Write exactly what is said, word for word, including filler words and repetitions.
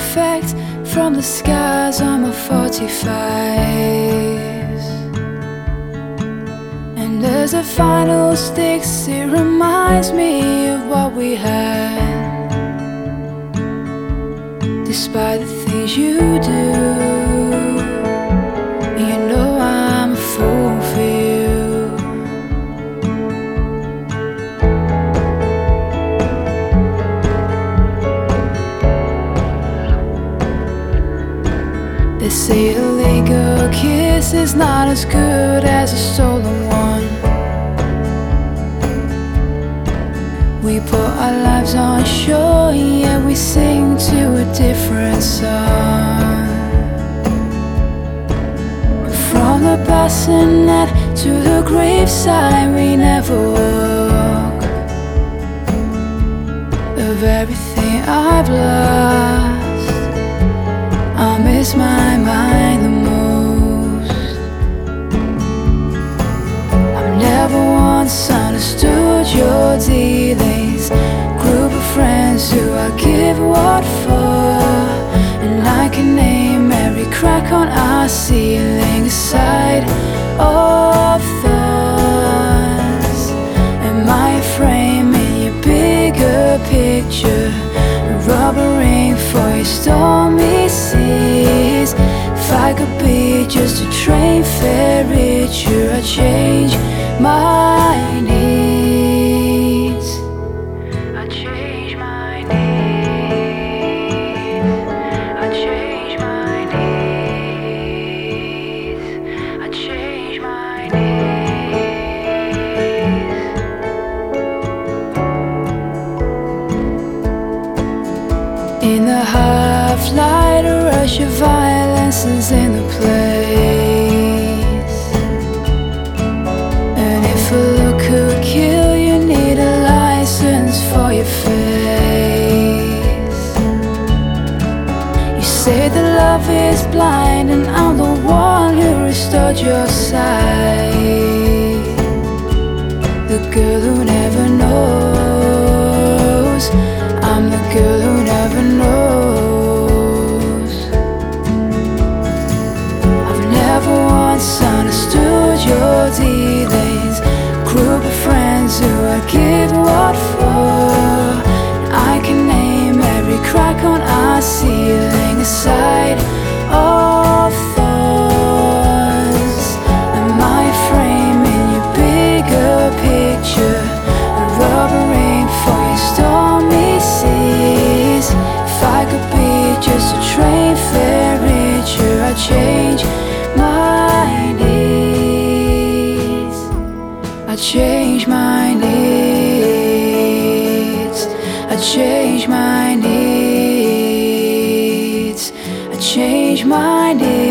effect from the scars on my forty-fives. And as the final sticks, it reminds me of what we had. Despite the things you do, you know I'm a fool for you. They say a legal kiss is not as good as a stolen one. We put our lives on show, yet we sing to a different song. From the bassinet to the graveside, we never walk. Of everything I've lost, I miss my mind the most. I've never once understood your dealings. Group of friends who I give what for, and I can name every crack on our ceiling. A side of thoughts. Am I a frame in your bigger picture? A rubber ring for your stormy seas. If I could be just a train fare richer, I'd change my needs. I'd change my needs. I'd change my needs. I'd change my needs. In the half-light, a rush of violence is in the place. And if a look could kill, you need a license for your face. You say that love is blind, and I'm the one who restored your sight. The girl who never knows, I'm the girl who never knows. I've never once understood your dealings. Group of friends who I give what for, I can name every crack on our ceiling. A side of thoughts. Am I a frame in your bigger picture? A rubber ring for your stormy seas. If I could be just a train fare richer, I'd change my needs. I'd change my needs. I'd change my needs. I'd change my needs.